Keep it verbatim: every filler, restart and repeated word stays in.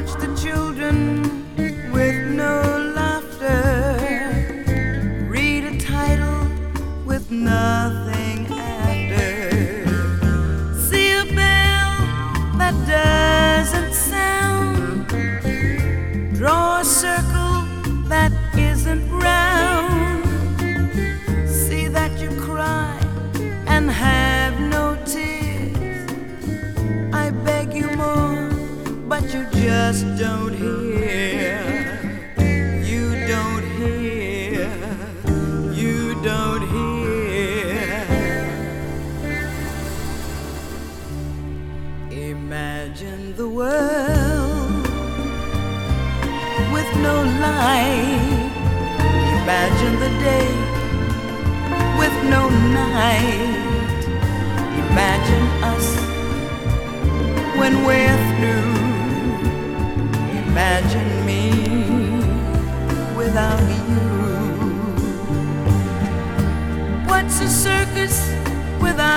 Watch the children with no laughter, read a title with nothing after, see a bell that doesn't sound, draw a circle that isn't round, see that you cry and have no tears. I beg you more, but you just don't hear. You don't hear. You don't hear. Imagine the world with no light. Imagine the day with no night. Imagine us when we're through. Imagine me without you. What's a circus without